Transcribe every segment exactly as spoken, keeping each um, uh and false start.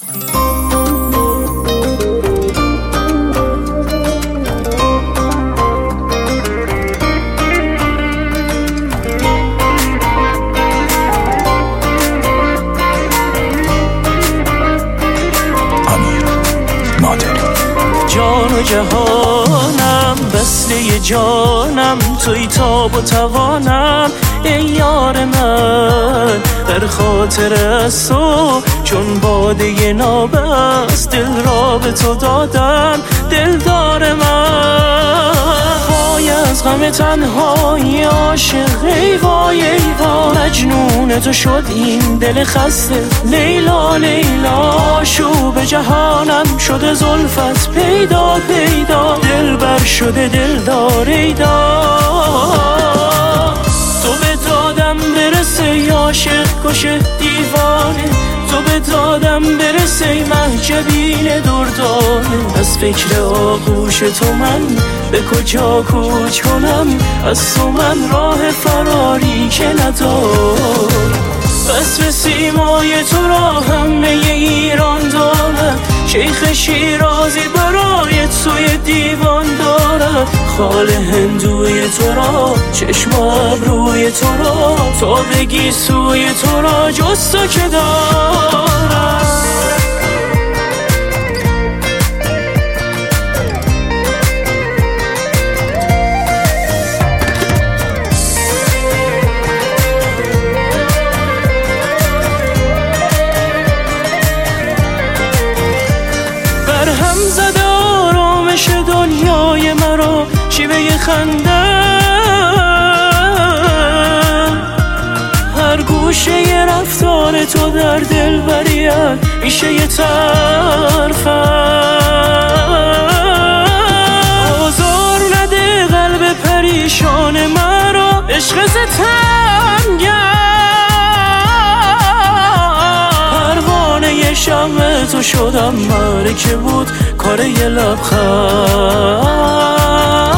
جان و جهانم بسته جانم، توی تاب و توانم ای یار من. در خاطر از تو چون باده نابست، دل را به تو دادم دلدار من. وای از غم تنهایی عاشق ای وای ای وای، مجنون تو شد این دل خسته لیلا لیلا. شوب جهانم شده زلفت پیدا پیدا، دل بر شده دلدار ایدار. تو به دادم برسه عاشق کشه دیوانه، تو به دادم برسه مهجبین دردانه. از فکر آغوش تو من به کجا کوچ کنم، از تو من راه فراری که ندارم. بس به سیمای تو را همه ایران دارم، شیخ شیرازی برای توی دیوان دارم. خال هندوی تو را چشم و ابروی تو را، تا بگی سوی تو را جز تو که دارم. برهم زده آرامش دنیای مرا شیوه خنده، هر گوشه رفتار تو در دل بریت میشه یه طرفم. آزار نده قلب پریشان مرا، عشق ستمگر پروانه شمع تو شدم، معرکه بود کار یه لبخند.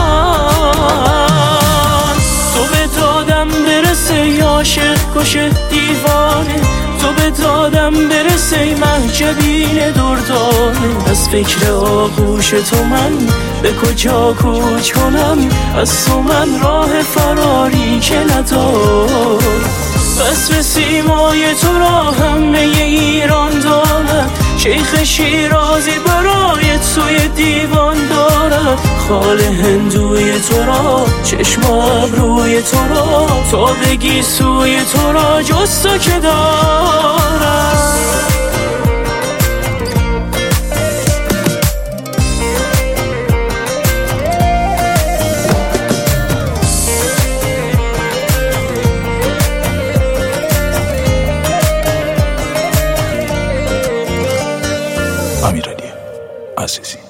تو به دادم برسه عاشق کشه دیوانه، تو به دادم برسه مهجبین دردانه. از فکر آغوش تو من به کجا کوچ کنم، از تو من راه فراری که ندارم. بس به سیمای تو را همه ایران دارم، شیخ شیرازی برای توی دیوان دارم. خال هندوی تو را چشم و ابروی تو را، تا بگی سوی تو را جز تو که دارم. امیرعلی عزیزی.